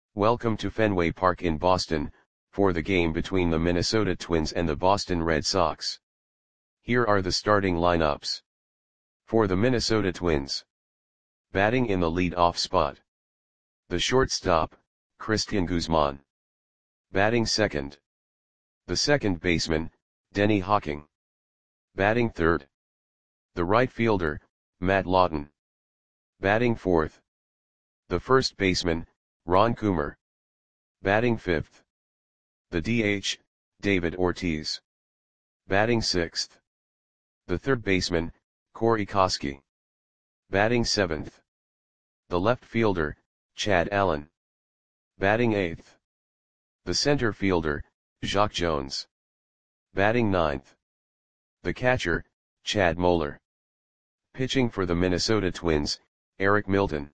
Welcome to Fenway Park in Boston, for the game between the Minnesota Twins and the Boston Red Sox. Here are the starting lineups. For the Minnesota Twins. Batting in the lead-off spot. The shortstop, Cristian Guzman. Batting second. The second baseman, Denny Hawking. Batting third. The right fielder, Matt Lawton. Batting fourth. The first baseman, Ron Coomer. Batting fifth. The DH, David Ortiz. Batting sixth. The third baseman, Corey Koskie. Batting seventh. The left fielder, Chad Allen. Batting eighth. The center fielder, Jacque Jones. Batting ninth. The catcher, Chad Moeller. Pitching for the Minnesota Twins, Eric Milton.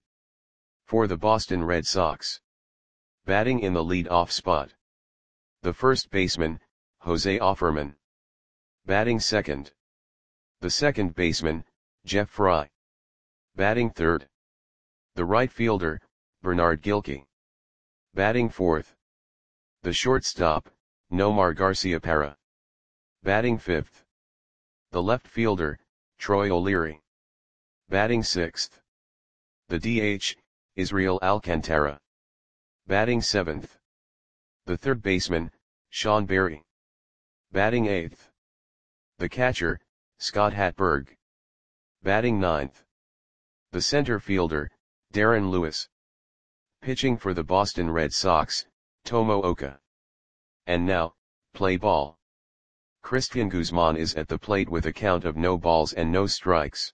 For the Boston Red Sox. Batting in the lead-off spot. The first baseman, Jose Offerman. Batting second. The second baseman, Jeff Frye. Batting third. The right fielder, Bernard Gilkey. Batting fourth. The shortstop, Nomar Garciaparra. Batting fifth. The left fielder, Troy O'Leary. Batting sixth. The DH, Israel Alcantara. Batting seventh. The third baseman, Sean Berry. Batting eighth. The catcher, Scott Hatberg. Batting ninth. The center fielder, Darren Lewis. Pitching for the Boston Red Sox, Tomo Oka. And now, play ball. Cristian Guzman is at the plate with a count of no balls and no strikes.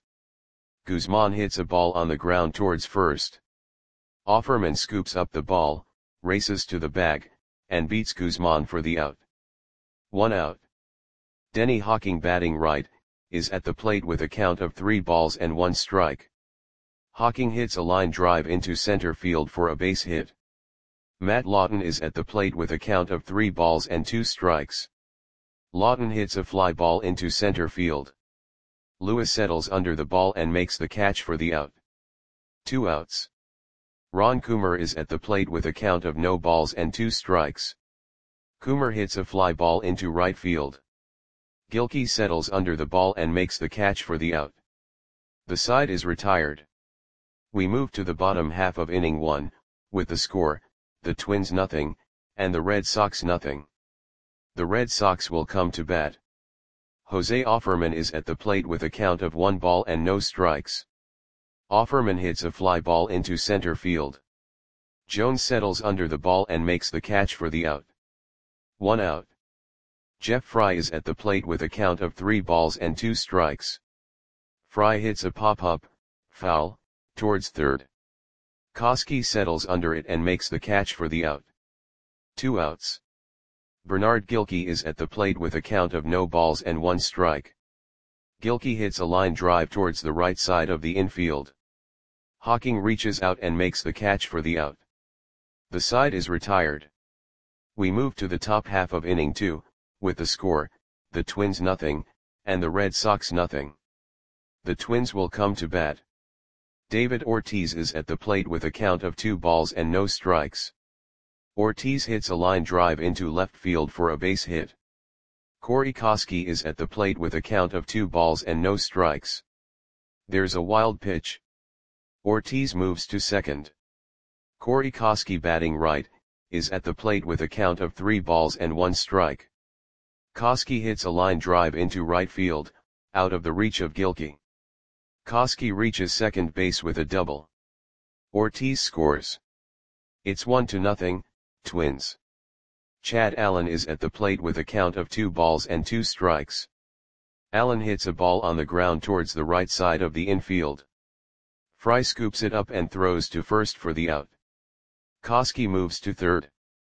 Guzman hits a ball on the ground towards first. Offerman scoops up the ball, races to the bag, and beats Guzman for the out. 1 out. Denny Hawking, batting right, is at the plate with a count of 3 balls and 1 strike. Hawking hits a line drive into center field for a base hit. Matt Lawton is at the plate with a count of 3 balls and 2 strikes. Lawton hits a fly ball into center field. Lewis settles under the ball and makes the catch for the out. 2 outs. Ron Coomer is at the plate with a count of no balls and 2 strikes. Coomer hits a fly ball into right field. Gilkey settles under the ball and makes the catch for the out. The side is retired. We move to the bottom half of inning 1, with the score, the Twins 0, and the Red Sox 0. The Red Sox will come to bat. Jose Offerman is at the plate with a count of 1 ball and no strikes. Offerman hits a fly ball into center field. Jones settles under the ball and makes the catch for the out. 1 out. Jeff Frye is at the plate with a count of 3 balls and 2 strikes. Frye hits a pop-up, foul, towards third. Koskie settles under it and makes the catch for the out. 2 outs. Bernard Gilkey is at the plate with a count of no balls and 1 strike. Gilkey hits a line drive towards the right side of the infield. Hawking reaches out and makes the catch for the out. The side is retired. We move to the top half of inning 2, with the score, the Twins 0, and the Red Sox 0. The Twins will come to bat. David Ortiz is at the plate with a count of 2 balls and no strikes. Ortiz hits a line drive into left field for a base hit. Corey Koskie is at the plate with a count of 2 balls and no strikes. There's a wild pitch. Ortiz moves to second. Corey Koskie, batting right, is at the plate with a count of 3 balls and 1 strike. Koskie hits a line drive into right field, out of the reach of Gilkey. Koskie reaches second base with a double. Ortiz scores. It's 1-0, Twins. Chad Allen is at the plate with a count of 2 balls and 2 strikes. Allen hits a ball on the ground towards the right side of the infield. Frye scoops it up and throws to first for the out. Koskie moves to third.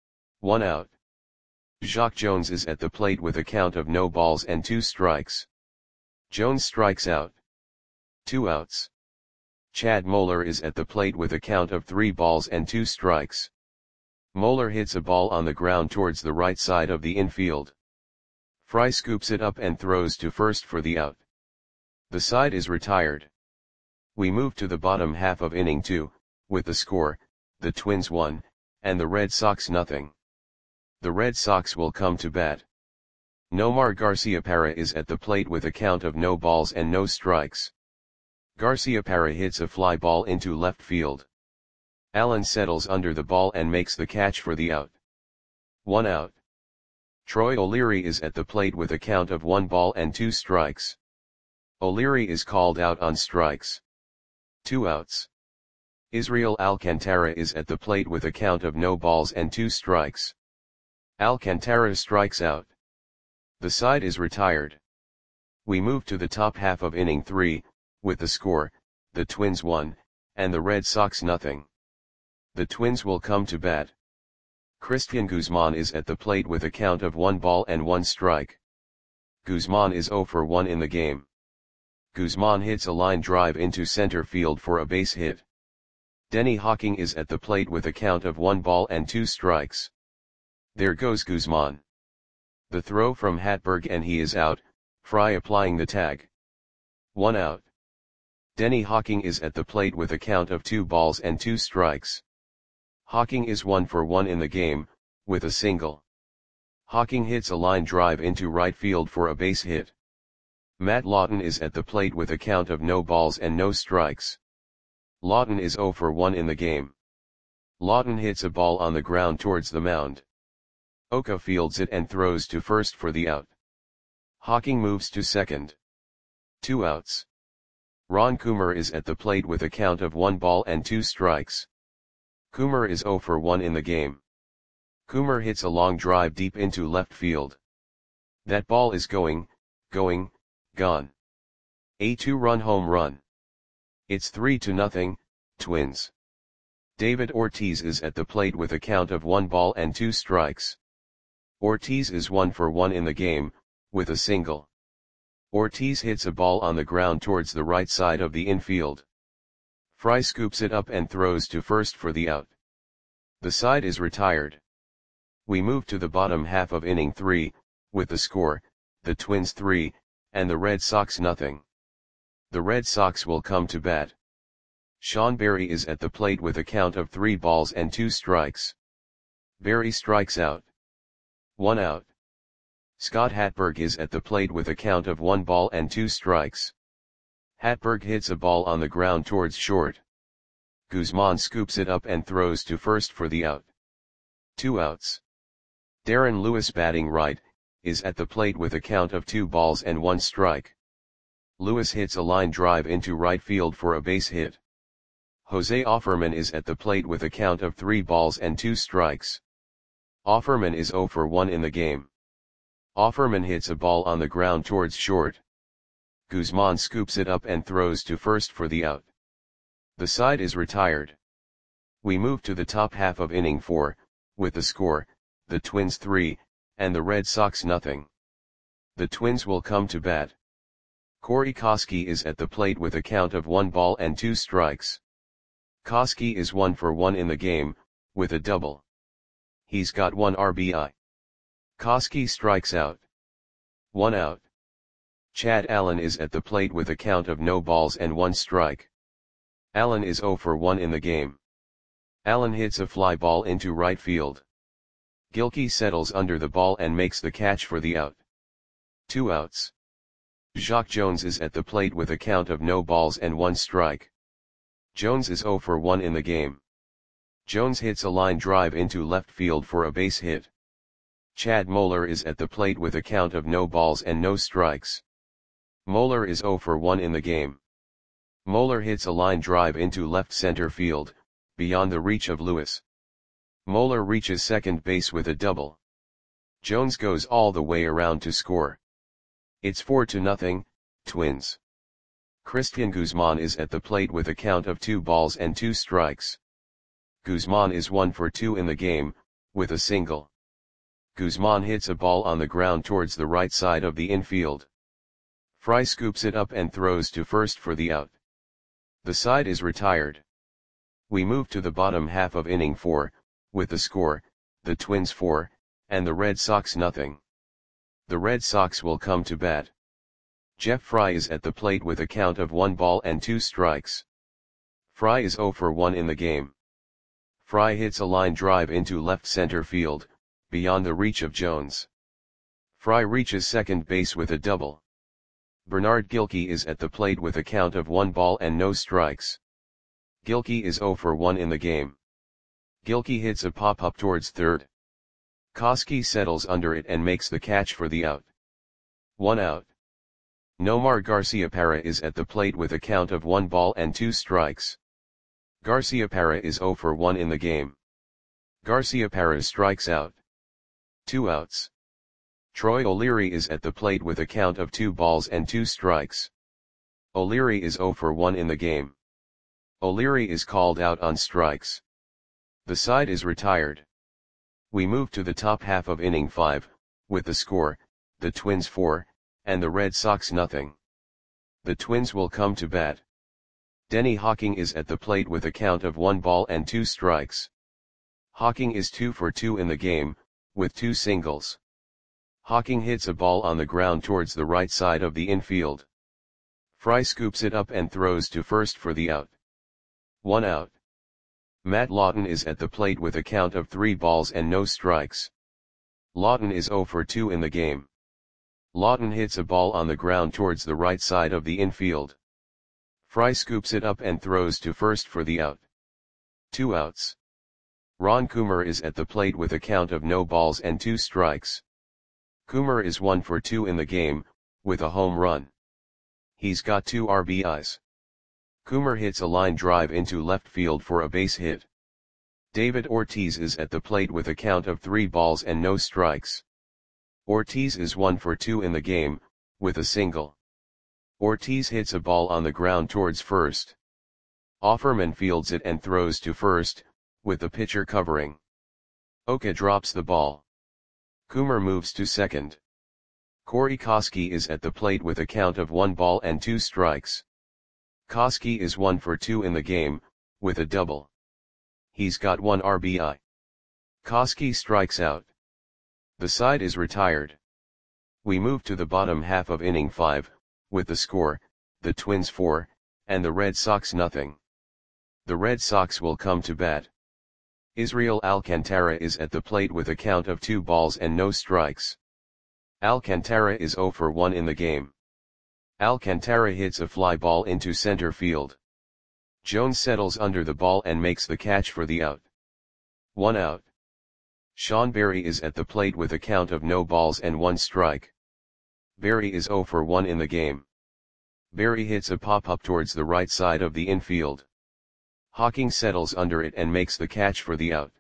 1 out. Jacque Jones is at the plate with a count of no balls and 2 strikes. Jones strikes out. 2 outs. Chad Moeller is at the plate with a count of 3 balls and 2 strikes. Moeller hits a ball on the ground towards the right side of the infield. Frye scoops it up and throws to first for the out. The side is retired. We move to the bottom half of inning 2, with the score, the Twins 1, and the Red Sox nothing. The Red Sox will come to bat. Nomar Garciaparra is at the plate with a count of no balls and no strikes. Garciaparra hits a fly ball into left field. Allen settles under the ball and makes the catch for the out. 1 out. Troy O'Leary is at the plate with a count of 1 ball and 2 strikes. O'Leary is called out on strikes. 2 outs. Israel Alcantara is at the plate with a count of no balls and 2 strikes. Alcantara strikes out. The side is retired. We move to the top half of inning 3, with the score, the Twins 1, and the Red Sox nothing. The Twins will come to bat. Christian Guzman is at the plate with a count of 1 ball and 1 strike. Guzman is 0 for 1 in the game. Guzman hits a line drive into center field for a base hit. Denny Hawking is at the plate with a count of 1 ball and 2 strikes. There goes Guzman. The throw from Hatberg and he is out, Fry applying the tag. 1 out. Denny Hawking is at the plate with a count of 2 balls and 2 strikes. Hawking is 1 for 1 in the game, with a single. Hawking hits a line drive into right field for a base hit. Matt Lawton is at the plate with a count of no balls and no strikes. Lawton is 0 for 1 in the game. Lawton hits a ball on the ground towards the mound. Oka fields it and throws to first for the out. Hawking moves to second. 2 outs. Ron Coomer is at the plate with a count of 1 ball and 2 strikes. Coomer is 0 for 1 in the game. Coomer hits a long drive deep into left field. That ball is gone. A 2-run home run. It's 3-0, Twins. David Ortiz is at the plate with a count of 1 ball and 2 strikes. Ortiz is 1 for 1 in the game, with a single. Ortiz hits a ball on the ground towards the right side of the infield. Fry scoops it up and throws to first for the out. The side is retired. We move to the bottom half of inning 3, with the score, the Twins 3, and the Red Sox nothing. The Red Sox will come to bat. Sean Berry is at the plate with a count of 3 balls and 2 strikes. Berry strikes out. 1 out. Scott Hatberg is at the plate with a count of 1 ball and 2 strikes. Hatberg hits a ball on the ground towards short. Guzman scoops it up and throws to first for the out. 2 outs. Darren Lewis, batting right, is at the plate with a count of 2 balls and 1 strike. Lewis hits a line drive into right field for a base hit. Jose Offerman is at the plate with a count of 3 balls and 2 strikes. Offerman is 0 for 1 in the game. Offerman hits a ball on the ground towards short. Guzman scoops it up and throws to first for the out. The side is retired. We move to the top half of inning 4, with the score, the Twins 3, and the Red Sox nothing. The Twins will come to bat. Corey Koskie is at the plate with a count of 1 ball and 2 strikes. Koskie is 1 for 1 in the game, with a double. He's got 1 RBI. Koskie strikes out. 1 out. Chad Allen is at the plate with a count of no balls and 1 strike. Allen is 0 for 1 in the game. Allen hits a fly ball into right field. Gilkey settles under the ball and makes the catch for the out. 2 outs. Jacque Jones is at the plate with a count of no balls and 1 strike. Jones is 0 for 1 in the game. Jones hits a line drive into left field for a base hit. Chad Moeller is at the plate with a count of no balls and no strikes. Moeller is 0 for 1 in the game. Moeller hits a line drive into left center field, beyond the reach of Lewis. Moeller reaches second base with a double. Jones goes all the way around to score. It's 4-0, Twins. Christian Guzman is at the plate with a count of 2 balls and 2 strikes. Guzman is 1 for 2 in the game, with a single. Guzman hits a ball on the ground towards the right side of the infield. Fry scoops it up and throws to first for the out. The side is retired. We move to the bottom half of inning 4, with the score, the Twins 4, and the Red Sox nothing. The Red Sox will come to bat. Jeff Fry is at the plate with a count of 1 ball and 2 strikes. Fry is 0 for 1 in the game. Fry hits a line drive into left center field, beyond the reach of Jones. Fry reaches second base with a double. Bernard Gilkey is at the plate with a count of 1 ball and no strikes. Gilkey is 0 for 1 in the game. Gilkey hits a pop-up towards third. Koski settles under it and makes the catch for the out. 1 out. Nomar Garciaparra is at the plate with a count of 1 ball and 2 strikes. Garciaparra is 0 for 1 in the game. Garciaparra strikes out. 2 outs. Troy O'Leary is at the plate with a count of 2 balls and 2 strikes. O'Leary is 0 for 1 in the game. O'Leary is called out on strikes. The side is retired. We move to the top half of inning 5, with the score, the Twins 4, and the Red Sox nothing. The Twins will come to bat. Denny Hawking is at the plate with a count of 1 ball and 2 strikes. Hawking is 2 for 2 in the game, with 2 singles. Hawking hits a ball on the ground towards the right side of the infield. Fry scoops it up and throws to first for the out. 1 out. Matt Lawton is at the plate with a count of 3 balls and no strikes. Lawton is 0 for 2 in the game. Lawton hits a ball on the ground towards the right side of the infield. Fry scoops it up and throws to first for the out. 2 outs. Ron Coomer is at the plate with a count of no balls and 2 strikes. Coomer is 1 for 2 in the game, with a home run. He's got 2 RBIs. Coomer hits a line drive into left field for a base hit. David Ortiz is at the plate with a count of 3 balls and no strikes. Ortiz is 1 for 2 in the game, with a single. Ortiz hits a ball on the ground towards first. Offerman fields it and throws to first, with the pitcher covering. Oka drops the ball. Coomer moves to second. Corey Koski is at the plate with a count of 1 ball and 2 strikes. Koski is 1 for 2 in the game, with a double. He's got 1 RBI. Koski strikes out. The side is retired. We move to the bottom half of inning 5, with the score, the Twins 4, and the Red Sox nothing. The Red Sox will come to bat. Israel Alcantara is at the plate with a count of 2 balls and no strikes. Alcantara is 0 for 1 in the game. Alcantara hits a fly ball into center field. Jones settles under the ball and makes the catch for the out. 1 out. Sean Berry is at the plate with a count of no balls and 1 strike. Berry is 0 for 1 in the game. Berry hits a pop-up towards the right side of the infield. Hawking settles under it and makes the catch for the out.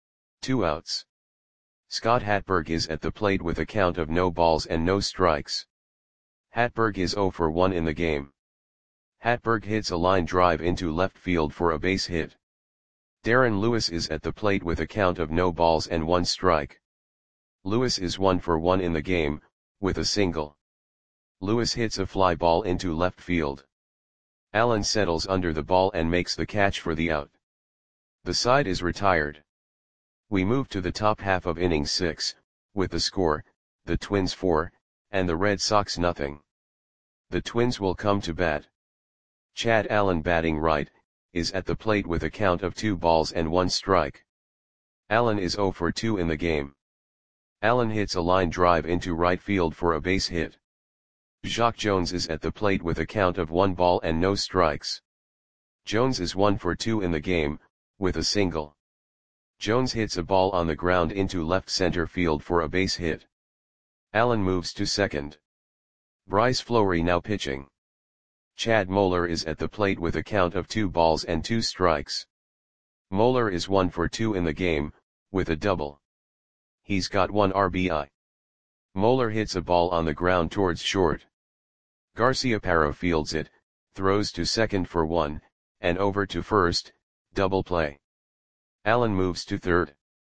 2 outs. Scott Hatberg is at the plate with a count of no balls and no strikes. Hatberg is 0 for 1 in the game. Hatberg hits a line drive into left field for a base hit. Darren Lewis is at the plate with a count of no balls and 1 strike. Lewis is 1 for 1 in the game, with a single. Lewis hits a fly ball into left field. Allen settles under the ball and makes the catch for the out. The side is retired. We move to the top half of inning 6, with the score, the Twins 4, and the Red Sox nothing. The Twins will come to bat. Chad Allen batting right, is at the plate with a count of 2 balls and 1 strike. Allen is 0 for 2 in the game. Allen hits a line drive into right field for a base hit. Jacque Jones is at the plate with a count of 1 ball and no strikes. Jones is 1 for 2 in the game, with a single. Jones hits a ball on the ground into left center field for a base hit. Allen moves to second. Bryce Fleury now pitching. Chad Moeller is at the plate with a count of 2 balls and 2 strikes. Moeller is 1 for 2 in the game, with a double. He's got 1 RBI. Moeller hits a ball on the ground towards short. Garciaparra fields it, throws to second for 1, and over to first, double play. Allen moves to third.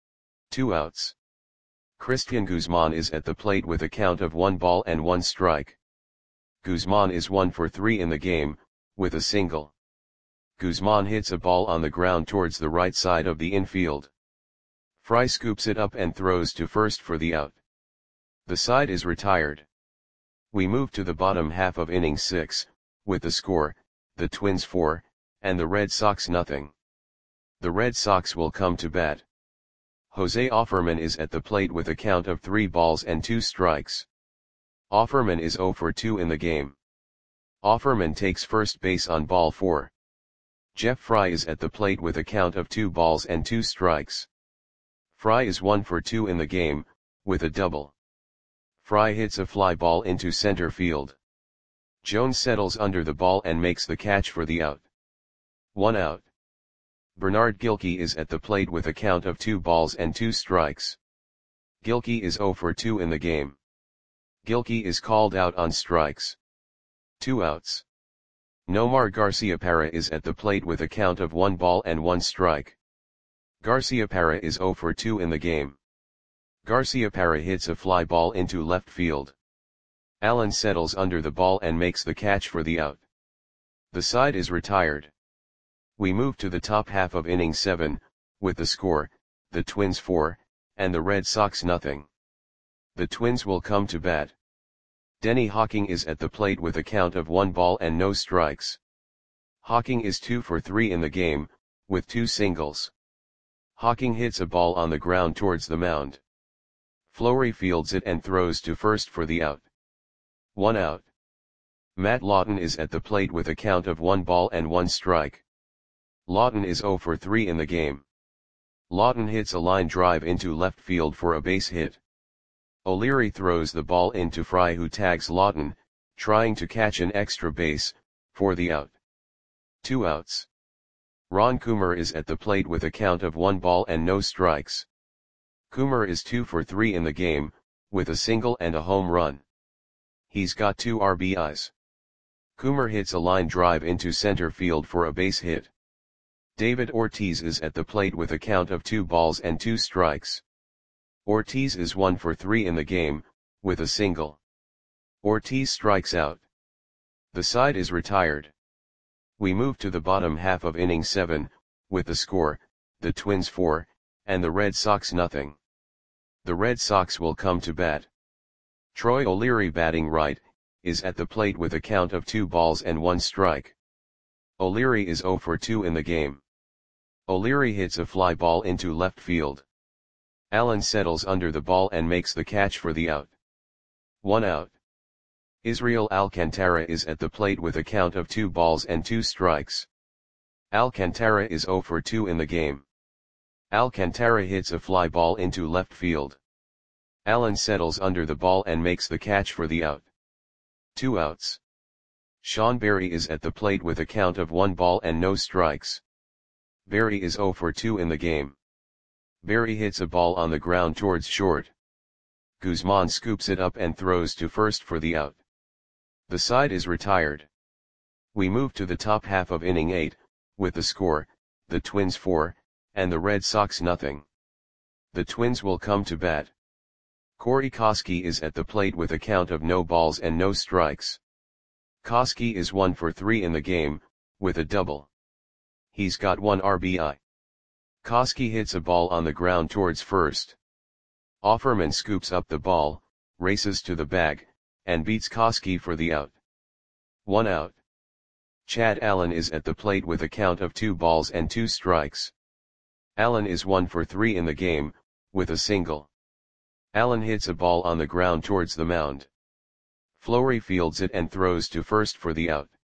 2 outs. Christian Guzman is at the plate with a count of 1 ball and 1 strike. Guzman is 1 for 3 in the game, with a single. Guzman hits a ball on the ground towards the right side of the infield. Fry scoops it up and throws to first for the out. The side is retired. We move to the bottom half of inning 6, with the score, the Twins 4, and the Red Sox nothing. The Red Sox will come to bat. Jose Offerman is at the plate with a count of 3 balls and 2 strikes. Offerman is 0 for 2 in the game. Offerman takes first base on ball 4. Jeff Fry is at the plate with a count of 2 balls and 2 strikes. Fry is 1 for 2 in the game, with a double. Fry hits a fly ball into center field. Jones settles under the ball and makes the catch for the out. 1 out. Bernard Gilkey is at the plate with a count of 2 balls and 2 strikes. Gilkey is 0 for 2 in the game. Gilkey is called out on strikes. 2 outs. Nomar Garciaparra is at the plate with a count of 1 ball and 1 strike. Garciaparra is 0 for 2 in the game. Garciaparra hits a fly ball into left field. Allen settles under the ball and makes the catch for the out. The side is retired. We move to the top half of inning 7, with the score, the Twins 4, and the Red Sox nothing. The Twins will come to bat. Denny Hawking is at the plate with a count of 1 ball and no strikes. Hawking is 2 for 3 in the game, with 2 singles. Hawking hits a ball on the ground towards the mound. Fleury fields it and throws to first for the out. 1 out. Matt Lawton is at the plate with a count of 1 ball and 1 strike. Lawton is 0 for 3 in the game. Lawton hits a line drive into left field for a base hit. O'Leary throws the ball into Fry, who tags Lawton, trying to catch an extra base, for the out. 2 outs. Ron Coomer is at the plate with a count of 1 ball and no strikes. Coomer is 2 for 3 in the game, with a single and a home run. He's got 2 RBIs. Coomer hits a line drive into center field for a base hit. David Ortiz is at the plate with a count of 2 balls and 2 strikes. Ortiz is 1 for 3 in the game, with a single. Ortiz strikes out. The side is retired. We move to the bottom half of inning 7, with the score, the Twins 4, and the Red Sox nothing. The Red Sox will come to bat. Troy O'Leary, batting right, is at the plate with a count of 2 balls and 1 strike. O'Leary is 0 for 2 in the game. O'Leary hits a fly ball into left field. Allen settles under the ball and makes the catch for the out. 1 out. Israel Alcantara is at the plate with a count of 2 balls and 2 strikes. Alcantara is 0 for 2 in the game. Alcantara hits a fly ball into left field. Allen settles under the ball and makes the catch for the out. 2 outs. Sean Berry is at the plate with a count of 1 ball and no strikes. Berry is 0 for 2 in the game. Berry hits a ball on the ground towards short. Guzman scoops it up and throws to first for the out. The side is retired. We move to the top half of inning 8, with the score, the Twins 4, and the Red Sox nothing. The Twins will come to bat. Corey Koskie is at the plate with a count of no balls and no strikes. Koskie is 1 for 3 in the game, with a double. He's got 1 RBI. Koskie hits a ball on the ground towards first. Offerman scoops up the ball, races to the bag, and beats Koskie for the out. 1 out. Chad Allen is at the plate with a count of 2 balls and 2 strikes. Allen is 1 for 3 in the game, with a single. Allen hits a ball on the ground towards the mound. Fleury fields it and throws to first for the out.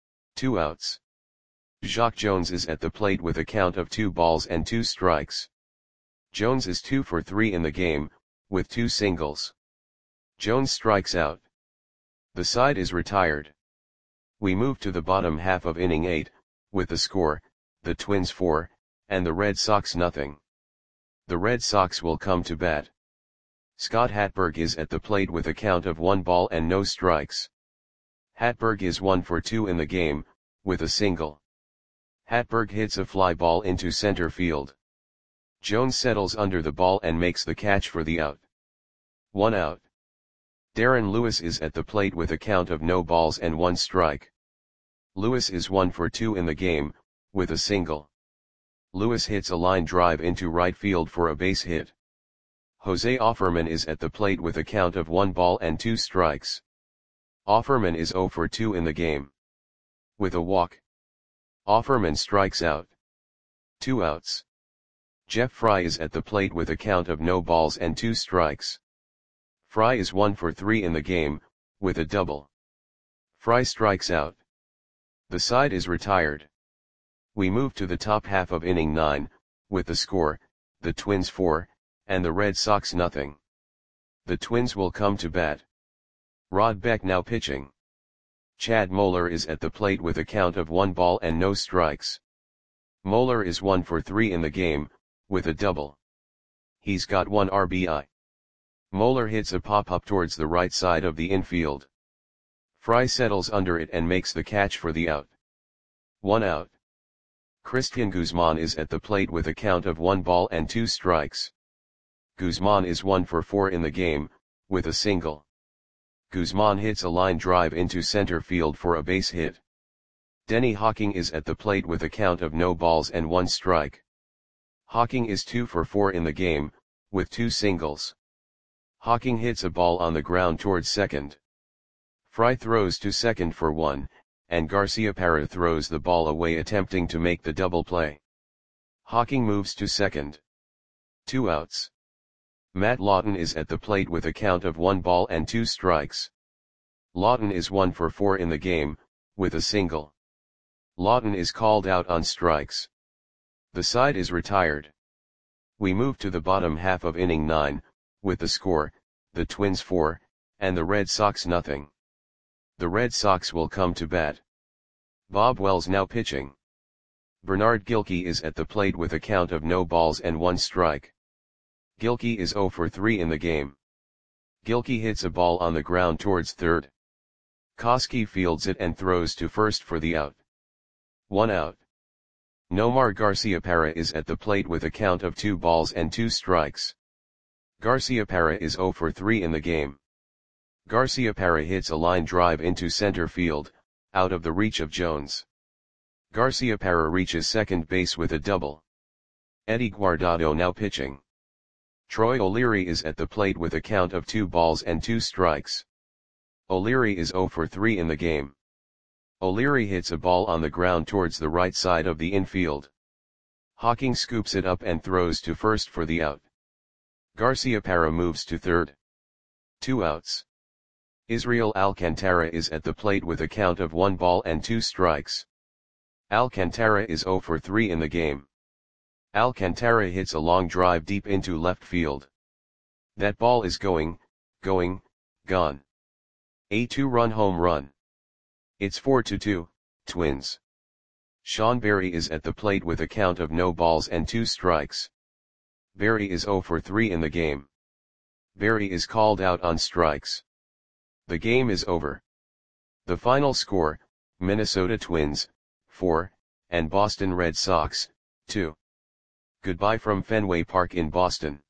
2 outs. Jacque Jones is at the plate with a count of 2 balls and 2 strikes. Jones is 2 for 3 in the game, with 2 singles. Jones strikes out. The side is retired. We move to the bottom half of inning 8, with the score, the Twins 4, and the Red Sox nothing. The Red Sox will come to bat. Scott Hatberg is at the plate with a count of 1 ball and no strikes. Hatberg is 1 for 2 in the game, with a single. Hatberg hits a fly ball into center field. Jones settles under the ball and makes the catch for the out. 1 out. Darren Lewis is at the plate with a count of no balls and 1 strike. Lewis is 1 for 2 in the game, with a single. Lewis hits a line drive into right field for a base hit. Jose Offerman is at the plate with a count of 1 ball and 2 strikes. Offerman is 0 for 2 in the game. With a walk, Offerman strikes out. 2 outs. Jeff Fry is at the plate with a count of no balls and 2 strikes. Fry is 1 for 3 in the game, with a double. Fry strikes out. The side is retired. We move to the top half of inning 9, with the score, the Twins 4, and the Red Sox nothing. The Twins will come to bat. Rod Beck now pitching. Chad Moeller is at the plate with a count of 1 ball and no strikes. Moeller is 1 for 3 in the game, with a double. He's got 1 RBI. Moeller hits a pop-up towards the right side of the infield. Fry settles under it and makes the catch for the out. 1 out. Christian Guzman is at the plate with a count of 1 ball and 2 strikes. Guzman is 1 for 4 in the game, with a single. Guzman hits a line drive into center field for a base hit. Denny Hawking is at the plate with a count of no balls and 1 strike. Hawking is 2 for 4 in the game, with 2 singles. Hawking hits a ball on the ground towards second. Fry throws to second for 1, and Garciaparra throws the ball away attempting to make the double play. Hawking moves to second. 2 outs. Matt Lawton is at the plate with a count of 1 ball and 2 strikes. Lawton is 1 for 4 in the game, with a single. Lawton is called out on strikes. The side is retired. We move to the bottom half of inning 9, with the score, the Twins 4, and the Red Sox nothing. The Red Sox will come to bat. Bob Wells now pitching. Bernard Gilkey is at the plate with a count of no balls and 1 strike. Gilkey is 0 for 3 in the game. Gilkey hits a ball on the ground towards third. Koski fields it and throws to first for the out. 1 out. Nomar Garciaparra is at the plate with a count of 2 balls and 2 strikes. Garciaparra is 0 for 3 in the game. Garciaparra hits a line drive into center field, out of the reach of Jones. Garciaparra reaches second base with a double. Eddie Guardado now pitching. Troy O'Leary is at the plate with a count of 2 balls and 2 strikes. O'Leary is 0 for 3 in the game. O'Leary hits a ball on the ground towards the right side of the infield. Hawking scoops it up and throws to first for the out. Garciaparra moves to third. 2 outs. Israel Alcantara is at the plate with a count of 1 ball and 2 strikes. Alcantara is 0 for 3 in the game. Alcantara hits a long drive deep into left field. That ball is gone. A 2-run home run. It's 4-2, Twins. Sean Berry is at the plate with a count of no balls and 2 strikes. Berry is 0 for 3 in the game. Berry is called out on strikes. The game is over. The final score, Minnesota Twins, 4, and Boston Red Sox, 2. Goodbye from Fenway Park in Boston.